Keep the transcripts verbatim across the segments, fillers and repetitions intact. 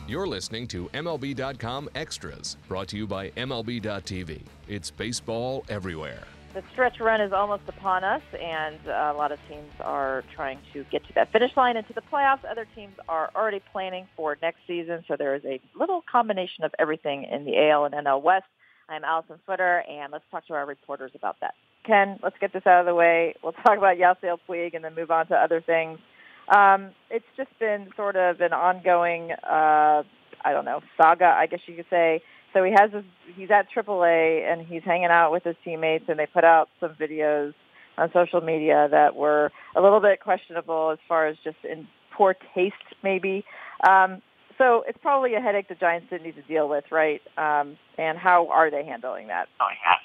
You're listening to M L B dot com Extras, brought to you by M L B dot T V. It's baseball everywhere. The stretch run is almost upon us, and uh, a lot of teams are trying to get to that finish line and to the playoffs. Other teams are already planning for next season, so there is a little combination of everything in the A L and N L West. I'm Allison Footer, and let's talk to our reporters about that. Ken, let's get this out of the way. We'll talk about Yasiel Puig and then move on to other things. Um, it's just been sort of an ongoing, uh, I don't know, saga, I guess you could say. So he has this, he's at triple A, and he's hanging out with his teammates, and they put out some videos on social media that were a little bit questionable as far as just in poor taste, maybe. Um, so it's probably a headache the Giants didn't need to deal with, right? Um, and how are they handling that? Oh, yeah.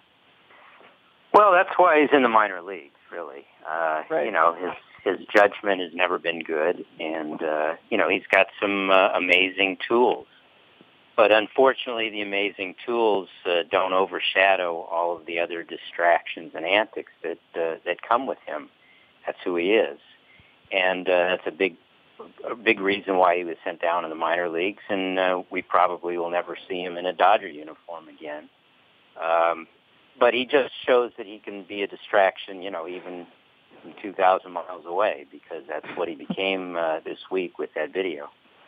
Well, that's why he's in the minor leagues, really. Uh, right. You know, his his judgment has never been good, and, uh, you know, he's got some uh, amazing tools. But unfortunately, the amazing tools uh, don't overshadow all of the other distractions and antics that uh, that come with him. That's who he is, and uh, that's a big, a big reason why he was sent down in the minor leagues. And uh, we probably will never see him in a Dodger uniform again. Um, but he just shows that he can be a distraction, you know, even from two thousand miles away, because that's what he became uh, this week with that video.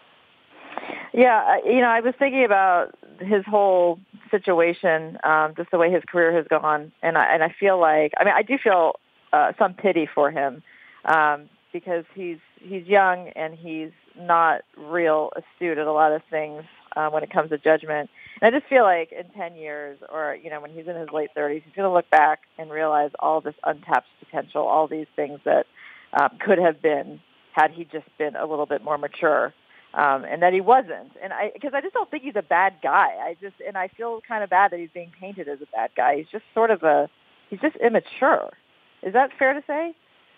Yeah, you know, I was thinking about his whole situation, um, just the way his career has gone, and I, and I feel like, I mean, I do feel uh, some pity for him um, because he's he's young and he's not real astute at a lot of things uh, when it comes to judgment. And I just feel like in ten years, or you know, when he's in his late thirties, he's going to look back and realize all this untapped potential, all these things that um, could have been had he just been a little bit more mature. Um, and that he wasn't, and I because I just don't think he's a bad guy. I just and I feel kind of bad that he's being painted as a bad guy. He's just sort of a he's just immature. Is that fair to say?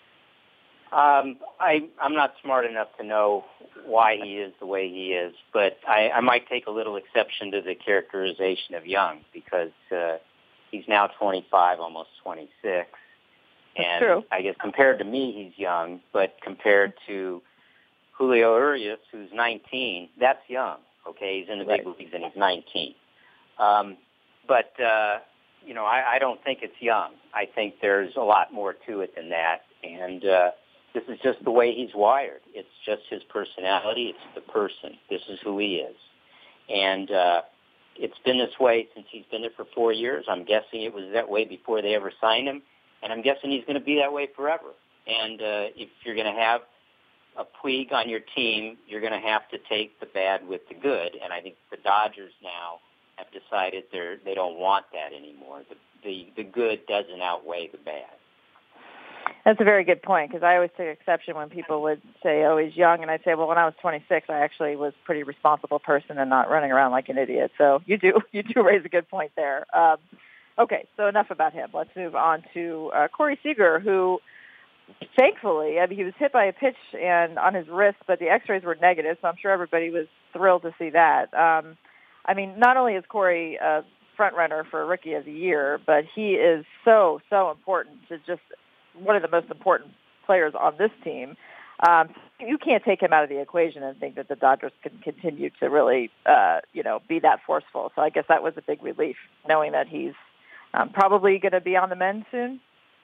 Um, I I'm not smart enough to know why he is the way he is, but I, I might take a little exception to the characterization of young because uh, he's now twenty-five, almost twenty-six, That's and true. I guess compared to me, he's young, but compared to Julio Urias, who's nineteen, that's young, okay? He's in the big Right. leagues and he's nineteen. Um, but, uh, you know, I, I don't think it's young. I think there's a lot more to it than that. And uh, this is just the way he's wired. It's just his personality. It's the person. This is who he is. And uh, it's been this way since he's been there for four years. I'm guessing it was that way before they ever signed him. And I'm guessing he's going to be that way forever. And uh, if you're going to have a Puig on your team, you're going to have to take the bad with the good, and I think the Dodgers now have decided they they don't want that anymore. The, the the good doesn't outweigh the bad. That's a very good point because I always take exception when people would say, "Oh, he's young," and I'd say, "Well, when I was twenty-six, I actually was a pretty responsible person and not running around like an idiot." So you do you do raise a good point there. Um, okay, so enough about him. Let's move on to uh, Corey Seager, who. Thankfully, I mean, he was hit by a pitch and on his wrist, but the X-rays were negative, so I'm sure everybody was thrilled to see that. Um, I mean, not only is Corey a front runner for Rookie of the Year, but he is so, so important to just one of the most important players on this team. Um, you can't take him out of the equation and think that the Dodgers can continue to really, uh, you know, be that forceful. So I guess that was a big relief, knowing that he's um, probably going to be on the mend soon.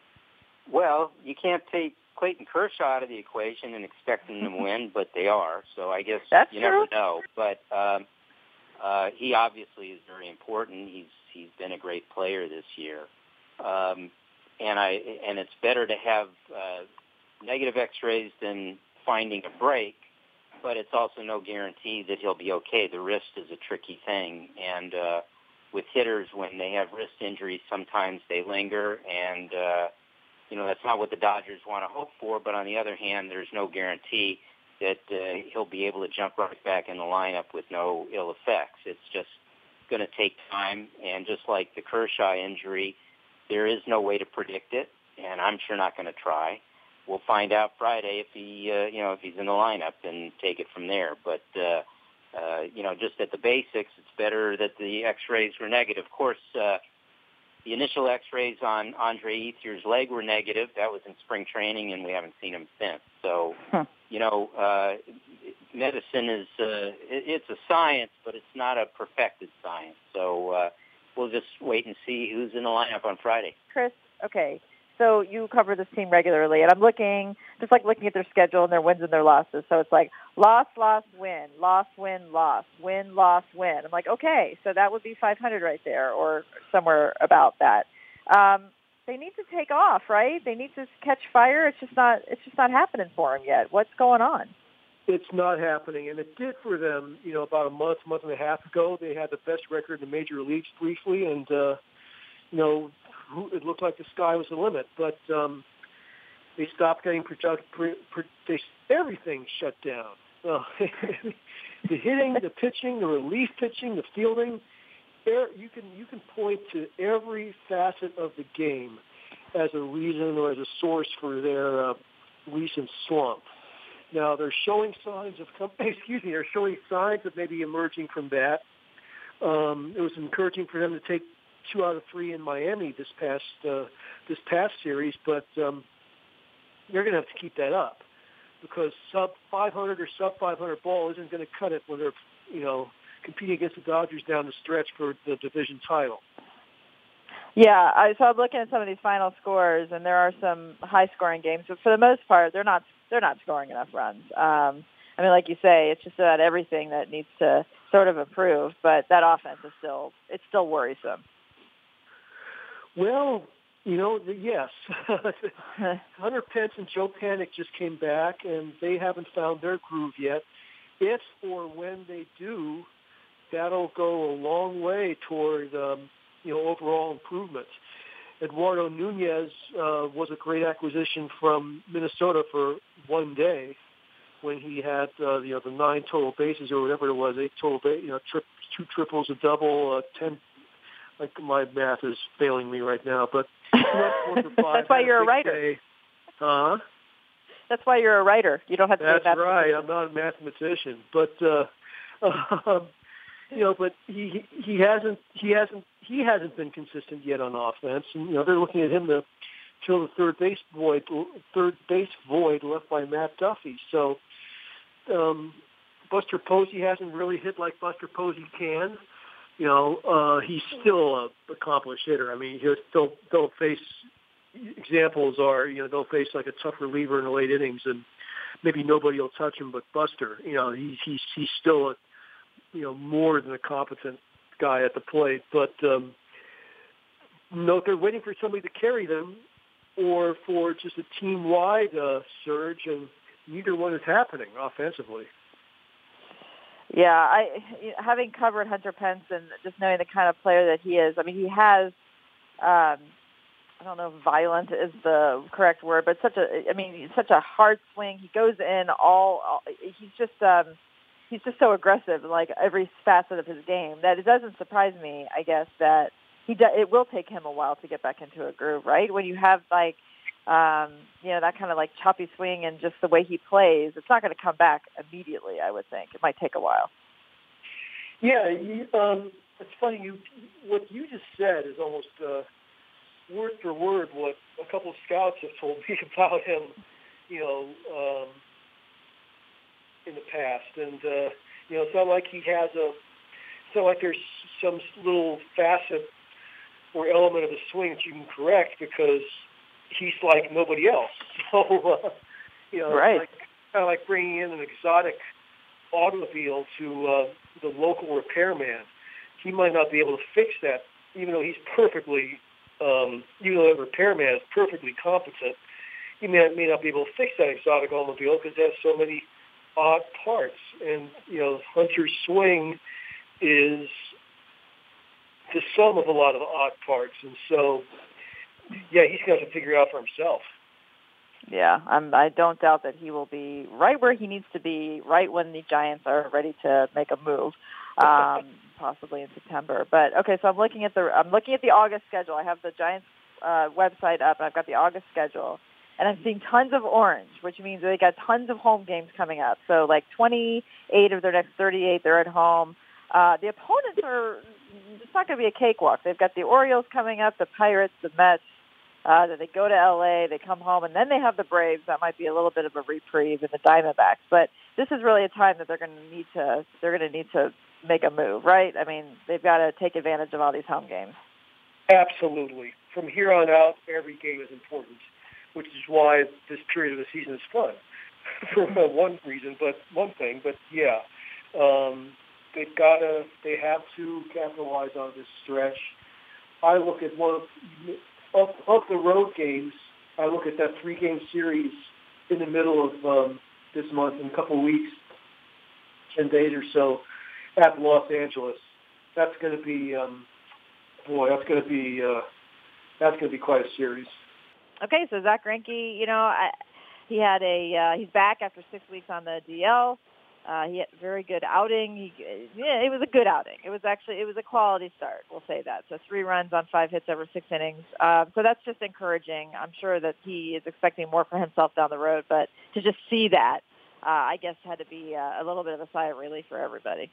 Well, you can't take Clayton Kershaw out of the equation and expect them to win, but they are. So I guess That's you true. never know. But um, uh, he obviously is very important. He's he's been a great player this year, um, and I and it's better to have uh, negative X-rays than finding a break. But it's also no guarantee that he'll be okay. The wrist is a tricky thing, and uh, with hitters, when they have wrist injuries, sometimes they linger and. Uh, You know, that's not what the Dodgers want to hope for, but on the other hand, there's no guarantee that uh, he'll be able to jump right back in the lineup with no ill effects. It's just going to take time, and just like the Kershaw injury, there is no way to predict it, and I'm sure not going to try. We'll find out Friday if he, uh, you know, if he's in the lineup and take it from there. But, uh, uh, you know, just at the basics, it's better that the X-rays were negative. Of course, uh, the initial X-rays on Andre Ethier's leg were negative. That was in spring training, and we haven't seen him since. So, huh. you know, uh, medicine is uh, it, it's a science, but it's not a perfected science. So uh, we'll just wait and see who's in the lineup on Friday. Chris, okay. So you cover this team regularly, and I'm looking, just like looking at their schedule and their wins and their losses. So it's like loss, loss, win, loss, win, loss, win, loss, win. I'm like, okay, so that would be five hundred right there, or somewhere about that. Um, they need to take off, right? They need to catch fire. It's just not, it's just not happening for them yet. What's going on? It's not happening, and it did for them. You know, about a month, month and a half ago, they had the best record in the major leagues briefly, and uh, you know. It looked like the sky was the limit, but um, they stopped getting product. Pre, pre, they, everything shut down. Uh, the hitting, the pitching, the relief pitching, the fielding. There, you can you can point to every facet of the game as a reason or as a source for their uh, recent slump. Now they're showing signs of excuse me, they're showing signs of maybe emerging from that. Um, it was encouraging for them to take two out of three in Miami this past uh, this past series, but um, they're going to have to keep that up because sub five hundred or sub five hundred ball isn't going to cut it when they're you know competing against the Dodgers down the stretch for the division title. Yeah, I, so I'm looking at some of these final scores, and there are some high-scoring games, but for the most part, they're not they're not scoring enough runs. Um, I mean, like you say, it's just about everything that needs to sort of improve, but that offense is still it's still worrisome. Well, you know, yes. Hunter Pence and Joe Panik just came back, and they haven't found their groove yet. If or when they do, that'll go a long way toward, um, you know, overall improvement. Eduardo Nunez uh, was a great acquisition from Minnesota for one day when he had, uh, you know, the nine total bases or whatever it was, eight total, ba- you know, tri- two triples, a double, uh, ten. Like my math is failing me right now, but that's why you're a writer. Huh? That's why you're a writer. You don't have to. That's right. I'm not a mathematician, but uh, um, you know, but he he hasn't he hasn't he hasn't been consistent yet on offense, and you know they're looking at him to fill the third base void third base void left by Matt Duffy. So um, Buster Posey hasn't really hit like Buster Posey can. You know, uh, he's still a accomplished hitter. I mean, he'll still they'll face examples are you know they'll face like a tough reliever in the late innings, and maybe nobody will touch him but Buster. You know, he's he's he's still a you know more than a competent guy at the plate. But um, no, they're waiting for somebody to carry them, or for just a team wide uh, surge, and neither one is happening offensively. Yeah, I having covered Hunter Pence and just knowing the kind of player that he is. I mean, he has, um, I don't know if violent is the correct word, but such a, I mean, such a hard swing. He goes in all, all he's just, um, he's just so aggressive in like every facet of his game that it doesn't surprise me, I guess, that he do, it will take him a while to get back into a groove, right? When you have like, Um, you know, that kind of like choppy swing and just the way he plays, it's not going to come back immediately, I would think. It might take a while. Yeah, you, um, it's funny. You What you just said is almost uh, word for word what a couple of scouts have told me about him, you know, um, in the past. And, uh, you know, it's not like he has a, it's not like there's some little facet or element of the swing that you can correct because he's like nobody else. So, uh, you know, right. it's like, kind of like bringing in an exotic automobile to uh, the local repairman. He might not be able to fix that, even though he's perfectly, um, even though the repairman is perfectly competent. He may, may not be able to fix that exotic automobile because it has so many odd parts. And, you know, Hunter's swing is the sum of a lot of odd parts. And so, yeah, he's going to have to figure it out for himself. Yeah, I'm, I don't doubt that he will be right where he needs to be, right when the Giants are ready to make a move, um, possibly in September. But okay, so I'm looking at the I'm looking at the August schedule. I have the Giants uh, website up, and I've got the August schedule, and I'm seeing tons of orange, which means they got tons of home games coming up. So like twenty-eight of their next thirty-eight, they're at home. Uh, the opponents are it's not going to be a cakewalk. They've got the Orioles coming up, the Pirates, the Mets. Uh, that they go to L A, they come home, and then they have the Braves. That might be a little bit of a reprieve in the Diamondbacks. But this is really a time that they're going to need to they're going to need to make a move, right? I mean, they've got to take advantage of all these home games. Absolutely. From here on out, every game is important, which is why this period of the season is fun for one reason, but one thing. But yeah, um, they've got to, they have to capitalize on this stretch. I look at one of, of, of the road games. I look at that three-game series in the middle of um, this month in a couple of weeks, ten days or so, at Los Angeles. That's going to be. Um, Boy, that's going to be uh, that's going to be quite a series. Okay, so Zach Greinke, you know, I, he had a uh, he's back after six weeks on the D L. Uh, he had a very good outing. He, yeah, it was a good outing. It was actually it was a quality start. We'll say that. So three runs on five hits over six innings. Uh, so that's just encouraging. I'm sure that he is expecting more for himself down the road, but to just see that, uh, I guess, had to be uh, a little bit of a sigh of relief for everybody.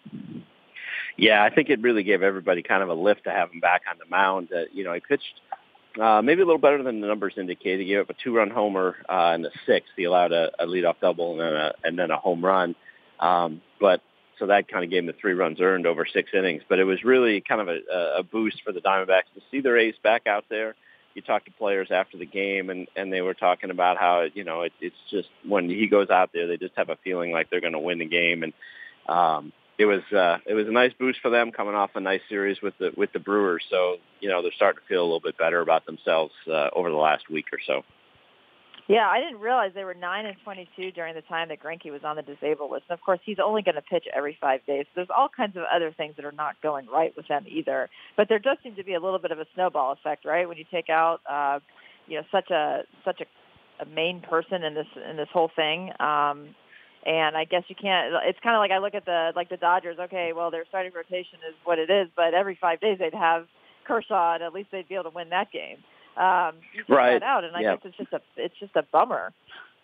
Yeah, I think it really gave everybody kind of a lift to have him back on the mound. Uh, you know, he pitched uh, maybe a little better than the numbers indicate. He gave up a two-run homer uh, in the sixth. He allowed a, a leadoff double and then a, and then a home run. Um, but so that kind of gave him the three runs earned over six innings. But it was really kind of a, a boost for the Diamondbacks to see their ace back out there. You talk to players after the game, and, and they were talking about how, you know, it, it's just when he goes out there, they just have a feeling like they're going to win the game. And um, it was uh, it was a nice boost for them coming off a nice series with the with the Brewers. So, you know, they're starting to feel a little bit better about themselves uh, over the last week or so. Yeah, I didn't realize they were nine and twenty-two during the time that Greinke was on the disabled list. And of course, he's only going to pitch every five days. There's all kinds of other things that are not going right with them either. But there does seem to be a little bit of a snowball effect, right? When you take out, uh, you know, such a such a, a main person in this in this whole thing. Um, and I guess you can't. It's kind of like I look at the like the Dodgers. Okay, well, their starting rotation is what it is, but every five days they'd have Kershaw, and at least they'd be able to win that game. Um, you take right. that out, and I yeah. guess it's just a it's just a bummer.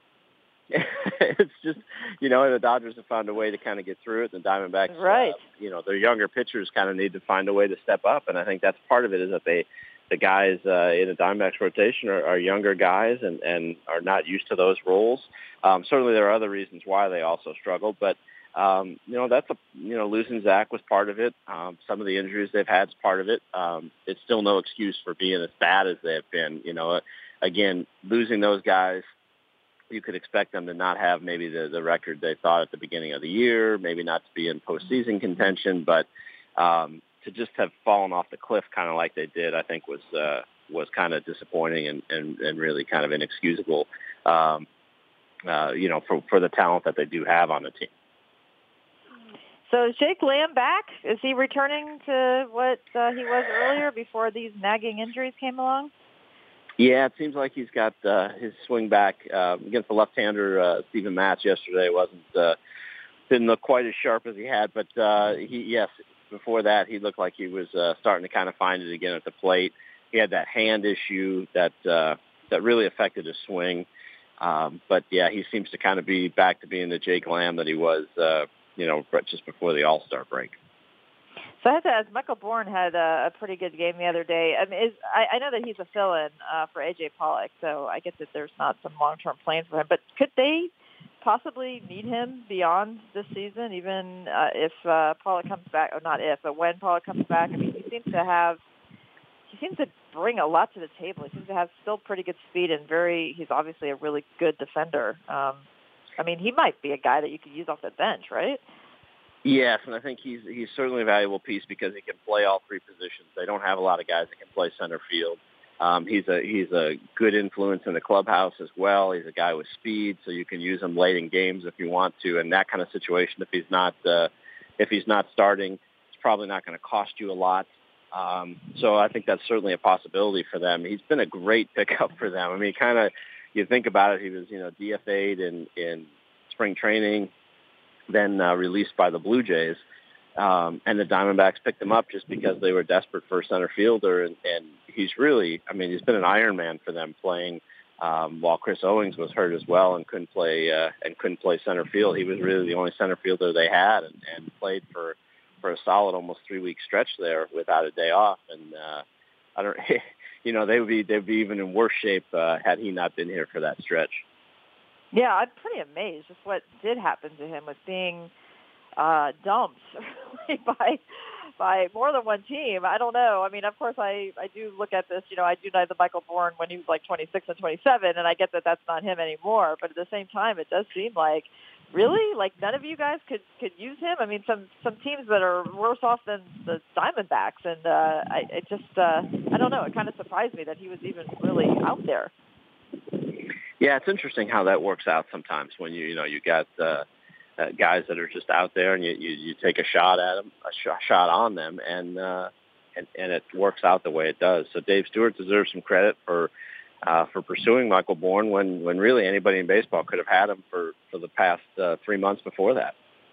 It's just, you know, the Dodgers have found a way to kind of get through it. The Diamondbacks, right? Uh, you know, their younger pitchers kind of need to find a way to step up, and I think that's part of it. Is that they, the guys uh, in the Diamondbacks rotation are, are younger guys and, and are not used to those roles. Um, certainly, there are other reasons why they also struggled, but. Um, you know, that's a, you know, losing Zach was part of it. Um, some of the injuries they've had is part of it. Um, it's still no excuse for being as bad as they have been. You know, again, losing those guys, you could expect them to not have maybe the, the record they thought at the beginning of the year, maybe not to be in postseason contention, but um, to just have fallen off the cliff kind of like they did, I think was uh, was kind of disappointing and, and, and really kind of inexcusable, um, uh, you know, for, for the talent that they do have on the team. So is Jake Lamb back? Is he returning to what uh, he was earlier before these nagging injuries came along? Yeah, it seems like he's got uh, his swing back uh, against the left-hander uh, Steven Matz yesterday. wasn't uh, didn't look quite as sharp as he had, but uh, he yes, before that he looked like he was uh, starting to kind of find it again at the plate. He had that hand issue that uh, that really affected his swing, um, but yeah, he seems to kind of be back to being the Jake Lamb that he was. Uh, you know, just before the All-Star break. So I have to ask, Michael Bourne had a, a pretty good game the other day. I mean, is, I, I know that he's a fill-in uh, for A J Pollock, so I get that there's not some long-term plans for him. But could they possibly need him beyond this season, even uh, if uh, Pollock comes back, or not if, but when Pollock comes back? I mean, he seems to have, he seems to bring a lot to the table. He seems to have still pretty good speed and very, he's obviously a really good defender. Um, I mean, he might be a guy that you could use off the bench, right? Yes, and I think he's he's certainly a valuable piece because he can play all three positions. They don't have a lot of guys that can play center field. Um, he's a he's a good influence in the clubhouse as well. He's a guy with speed, so you can use him late in games if you want to. In that kind of situation, if he's not uh, if he's not starting, it's probably not going to cost you a lot. Um, so I think that's certainly a possibility for them. He's been a great pickup for them. I mean, kind of. You think about it, he was, you know, D F A'd in, in spring training, then uh, released by the Blue Jays. Um, and the Diamondbacks picked him up just because they were desperate for a center fielder. And, and he's really, I mean, he's been an Iron Man for them playing um, while Chris Owings was hurt as well and couldn't play uh, and couldn't play center field. He was really the only center fielder they had and, and played for, for a solid almost three-week stretch there without a day off. And uh, I don't you know, they would be they'd be even in worse shape uh, had he not been here for that stretch. Yeah, I'm pretty amazed just what did happen to him with being uh, dumped by by more than one team. I don't know. I mean, of course, I, I do look at this, you know, I do know the Michael Bourne when he was like twenty-six and twenty-seven, and I get that that's not him anymore. But at the same time, it does seem like, really? Like, none of you guys could, could use him? I mean, some, some teams that are worse off than the Diamondbacks, and uh, I it just, uh, I don't know, it kind of surprised me that he was even really out there. Yeah, it's interesting how that works out sometimes when you, you know, you got uh, uh, guys that are just out there and you, you, you take a shot at them, a sh- shot on them, and, uh, and and it works out the way it does. So Dave Stewart deserves some credit for uh, for pursuing Michael Bourne when, when really anybody in baseball could have had him for, for the past uh, three months before that.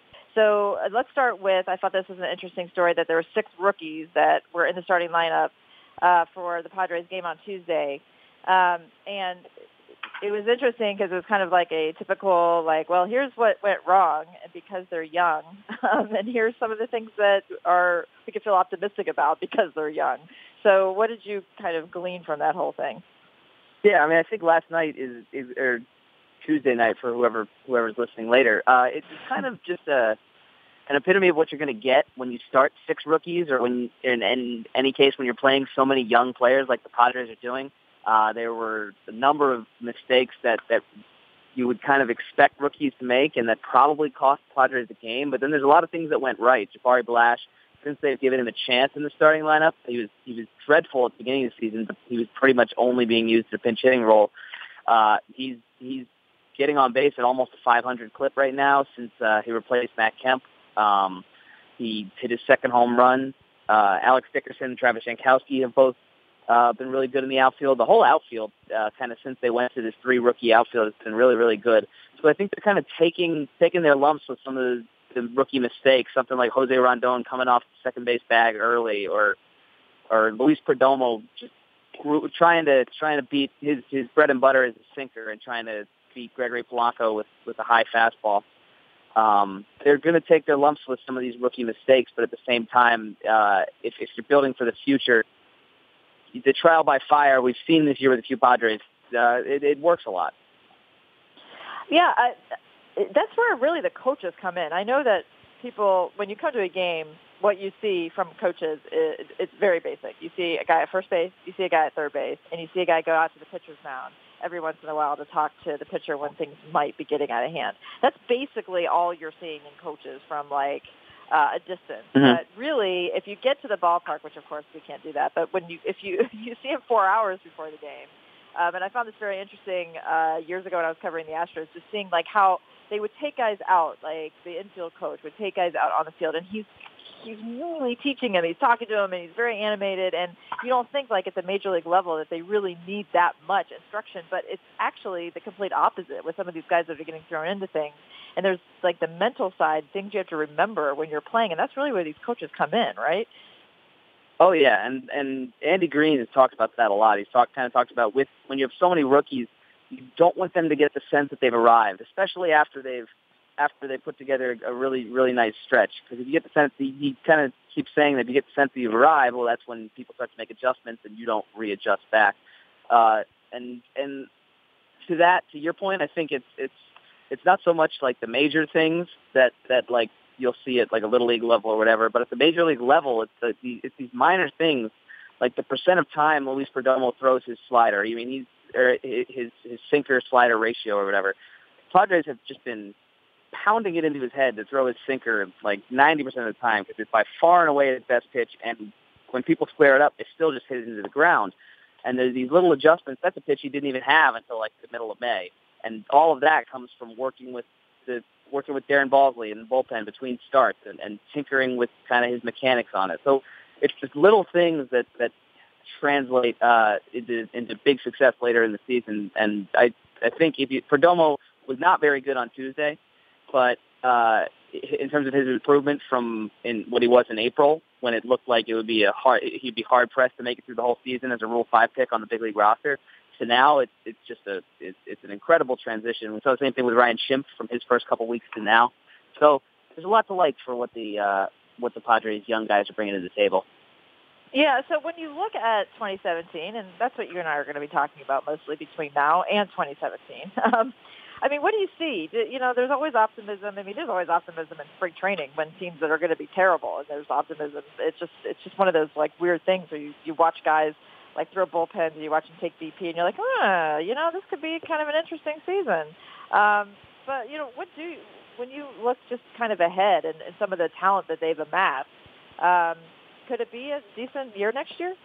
So uh, let's start with, I thought this was an interesting story, that there were six rookies that were in the starting lineup uh, for the Padres game on Tuesday. Um, and it was interesting because it was kind of like a typical, like, well, here's what went wrong because they're young. Um, and here's some of the things that are we can feel optimistic about because they're young. So what did you kind of glean from that whole thing? Yeah, I mean, I think last night is, is or Tuesday night for whoever whoever's listening later. Uh, it's kind of just a an epitome of what you're going to get when you start six rookies, or when, in, in any case, when you're playing so many young players like the Padres are doing. Uh, there were a number of mistakes that, that you would kind of expect rookies to make and that probably cost Padres the game. But then there's a lot of things that went right. Jabari Blash, since they've given him a chance in the starting lineup, he was he was dreadful at the beginning of the season, but he was pretty much only being used in a pinch hitting role. Uh, he's he's getting on base at almost a five hundred clip right now since uh, he replaced Matt Kemp. Um, he hit his second home run. Uh, Alex Dickerson and Travis Jankowski have both Uh, been really good in the outfield. The whole outfield, uh, kind of since they went to this three-rookie outfield, has been really, really good. So I think they're kind of taking taking their lumps with some of the, the rookie mistakes, something like Jose Rondon coming off the second base bag early, or or Luis Perdomo just grew, trying to trying to beat his, his bread and butter as a sinker and trying to beat Gregory Polanco with, with a high fastball. Um, they're going to take their lumps with some of these rookie mistakes, but at the same time, uh, if, if you're building for the future, the trial by fire we've seen this year with a few Padres, uh, it, it works a lot. Yeah, I, that's where really the coaches come in. I know that people, when you come to a game, what you see from coaches is it's very basic. You see a guy at first base, you see a guy at third base, and you see a guy go out to the pitcher's mound every once in a while to talk to the pitcher when things might be getting out of hand. That's basically all you're seeing in coaches from, like, Uh, a distance. Mm-hmm. But really, if you get to the ballpark, which of course we can't do that, but when you if you you see him four hours before the game, um, and I found this very interesting uh, years ago when I was covering the Astros, just seeing like how they would take guys out, like the infield coach would take guys out on the field, and he's he's really teaching him. He's talking to him, and he's very animated. And you don't think like at the major league level that they really need that much instruction, but it's actually the complete opposite with some of these guys that are getting thrown into things. And there's like the mental side, things you have to remember when you're playing, and that's really where these coaches come in, right? Oh yeah, and and Andy Green has talked about that a lot. He's talked kind of talked about with when you have so many rookies, you don't want them to get the sense that they've arrived, especially after they've after they put together a really really nice stretch. Because if you get the sense, he, he kind of keeps saying that if you get the sense that you've arrived, well, that's when people start to make adjustments and you don't readjust back. Uh, and and to that, to your point, I think it's it's. It's not so much like the major things that, that like you'll see at like a little league level or whatever, but at the major league level, it's the, it's these minor things like the percent of time Luis Perdomo throws his slider. I mean, he's or his his sinker slider ratio or whatever. Padres have just been pounding it into his head to throw his sinker like ninety percent of the time because it's by far and away his best pitch, and when people square it up, it still just hits it into the ground. And there's these little adjustments. That's a pitch he didn't even have until like the middle of May. And all of that comes from working with the working with Darren Balsley in the bullpen between starts and, and tinkering with kind of his mechanics on it. So it's just little things that, that translate uh, into, into big success later in the season. And I I think if you, Perdomo was not very good on Tuesday, but uh, in terms of his improvement from in what he was in April, when it looked like it would be a hard he'd be hard pressed to make it through the whole season as a Rule Five pick on the big league roster. So now it's it's just a it's, it's an incredible transition. We saw the same thing with Ryan Schimpf from his first couple weeks to now. So there's a lot to like for what the uh, what the Padres young guys are bringing to the table. Yeah, so when you look at twenty seventeen, and that's what you and I are going to be talking about mostly between now and twenty seventeen, um, I mean, what do you see? You know, there's always optimism. I mean, there's always optimism in spring training when teams that are going to be terrible, and there's optimism. It's just it's just one of those, like, weird things where you, you watch guys, like, throw bullpens, and you watch them take B P, and you're like, ah, you know, this could be kind of an interesting season. Um, but, you know, what do you, when you look just kind of ahead and, and some of the talent that they've amassed, um, could it be a decent year next year?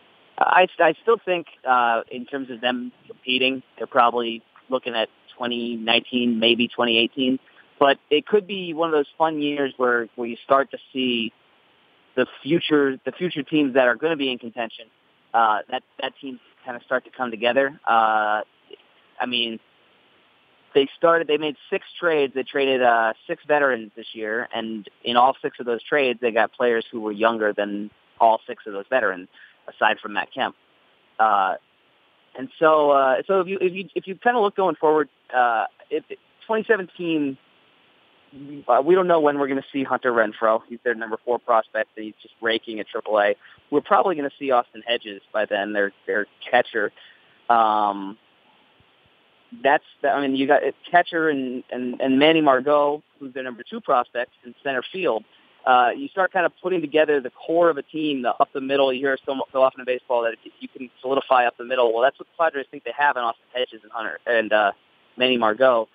I, I still think uh, in terms of them competing, they're probably looking at twenty nineteen, maybe twenty eighteen. But it could be one of those fun years where, where you start to see the future the future teams that are going to be in contention, uh, that, that team kind of start to come together. Uh, I mean, they started, they made six trades. They traded uh, six veterans this year, and in all six of those trades, they got players who were younger than all six of those veterans, aside from Matt Kemp. Uh, and so, uh, so if you if you if you kind of look going forward, uh, if twenty seventeen, uh, we don't know when we're going to see Hunter Renfroe. He's their number four prospect, and he's just raking at triple A. We're probably going to see Austin Hedges by then, their their catcher. Um, That's, I mean, you got catcher and, and, and Manny Margot, who's their number two prospect in center field. Uh, you start kind of putting together the core of a team, the up the middle. You hear so, so often in baseball that if you can solidify up the middle. Well, that's what the Padres think they have in Austin Hedges and Hunter and uh, Manny Margot.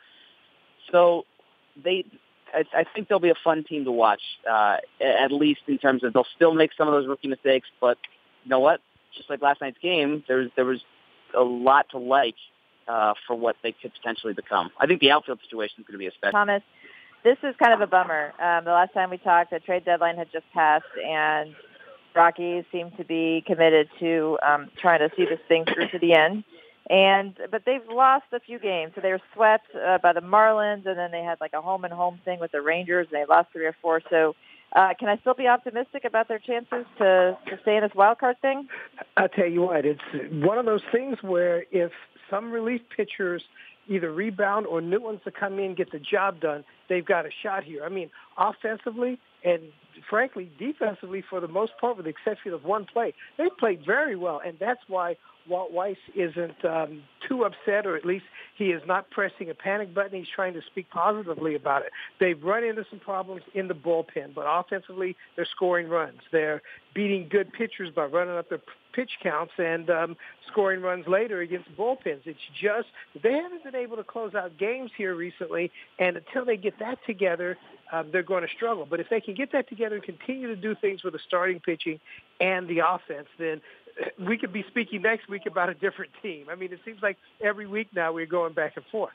So they, I, I think they'll be a fun team to watch, uh, at least in terms of they'll still make some of those rookie mistakes. But you know what? Just like last night's game, there was there was a lot to like. Uh, for what they could potentially become. I think the outfield situation is going to be a special. Thomas, this is kind of a bummer. Um, the last time we talked, the trade deadline had just passed, and Rockies seem to be committed to um, trying to see this thing through to the end. And but they've lost a few games. So they were swept uh, by the Marlins, and then they had like a home and home thing with the Rangers, and they lost three or four. So uh, can I still be optimistic about their chances to, to stay in this wild card thing? I'll tell you what, it's one of those things where if some relief pitchers either rebound or new ones that come in get the job done, they've got a shot here. I mean, offensively and, frankly, defensively for the most part, with the exception of one play, they've played very well, and that's why Walt Weiss isn't um, too upset, or at least he is not pressing a panic button. He's trying to speak positively about it. They've run into some problems in the bullpen, but offensively they're scoring runs. They're beating good pitchers by running up their pitch counts and um, scoring runs later against bullpens. It's just they haven't been able to close out games here recently, and until they get that together, um, they're going to struggle. But if they can get that together and continue to do things with the starting pitching and the offense, then we could be speaking next week about a different team. I mean, it seems like every week now we're going back and forth.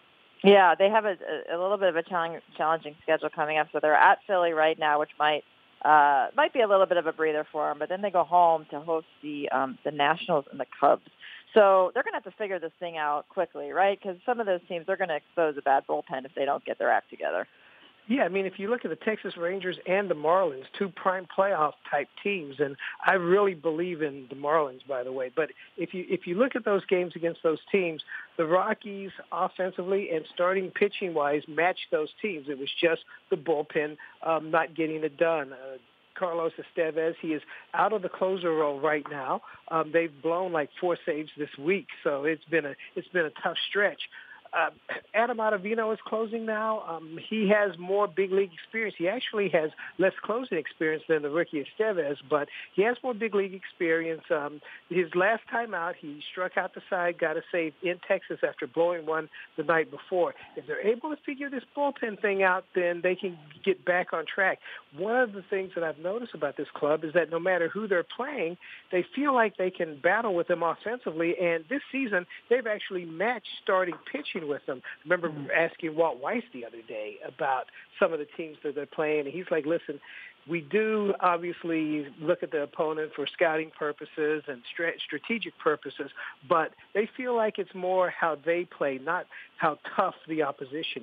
Yeah, they have a, a little bit of a challenge, challenging schedule coming up. So they're at Philly right now, which might uh, might be a little bit of a breather for them. But then they go home to host the um, the Nationals and the Cubs. So they're going to have to figure this thing out quickly, right? Because some of those teams, they're going to expose a bad bullpen if they don't get their act together. Yeah, I mean, if you look at the Texas Rangers and the Marlins, two prime playoff-type teams, and I really believe in the Marlins, by the way, but if you if you look at those games against those teams, the Rockies offensively and starting pitching-wise matched those teams. It was just the bullpen um, not getting it done. Uh, Carlos Estevez, he is out of the closer role right now. Um, they've blown like four saves this week, so it's been a it's been a tough stretch. Uh, Adam Ottavino is closing now. Um, he has more big league experience. He actually has less closing experience than the rookie Estevez, but he has more big league experience. Um, his last time out, he struck out the side, got a save in Texas after blowing one the night before. If they're able to figure this bullpen thing out, then they can get back on track. One of the things that I've noticed about this club is that no matter who they're playing, they feel like they can battle with them offensively, and this season they've actually matched starting pitching with them. I remember asking Walt Weiss the other day about some of the teams that they're playing, and he's like, listen, we do obviously look at the opponent for scouting purposes and stra- strategic purposes, but they feel like it's more how they play, not how tough the opposition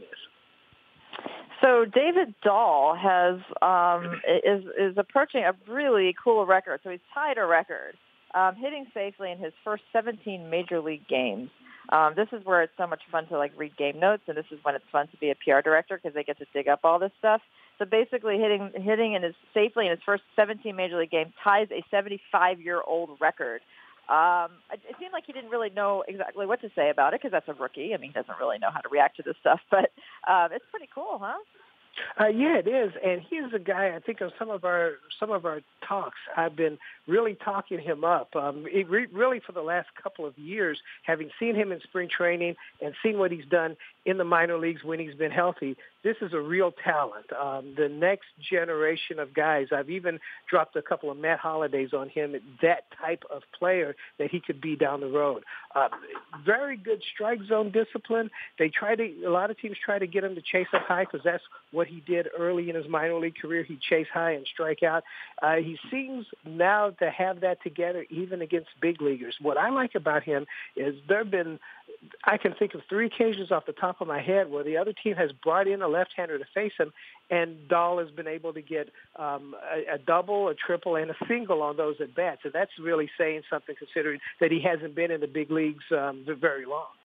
is. So David Dahl has um, is is approaching a really cool record. So he's tied a record, um, hitting safely in his first seventeen major league games. Um, this is where it's so much fun to like read game notes, and this is when it's fun to be a P R director because they get to dig up all this stuff. So basically, hitting hitting in his safely in his first seventeen major league games ties a seventy-five-year-old record. Um, it, it seemed like he didn't really know exactly what to say about it because that's a rookie. I mean, he doesn't really know how to react to this stuff, but um, it's pretty cool, huh? Uh, yeah, it is, and he's a guy. I think of some of our some of our talks. I've been really talking him up. Um, it re- really, for the last couple of years, having seen him in spring training and seen what he's done in the minor leagues when he's been healthy, this is a real talent. Um, the next generation of guys. I've even dropped a couple of Matt Holidays on him. That type of player that he could be down the road. Uh, very good strike zone discipline. They try to. A lot of teams try to get him to chase up high because that's what he did early in his minor league career. He chased high and strike out. Uh, he seems now to have that together even against big leaguers. What I like about him is there have been, I can think of three occasions off the top of my head where the other team has brought in a left-hander to face him, and Dahl has been able to get um, a, a double, a triple, and a single on those at-bats. And that's really saying something considering that he hasn't been in the big leagues um, very long.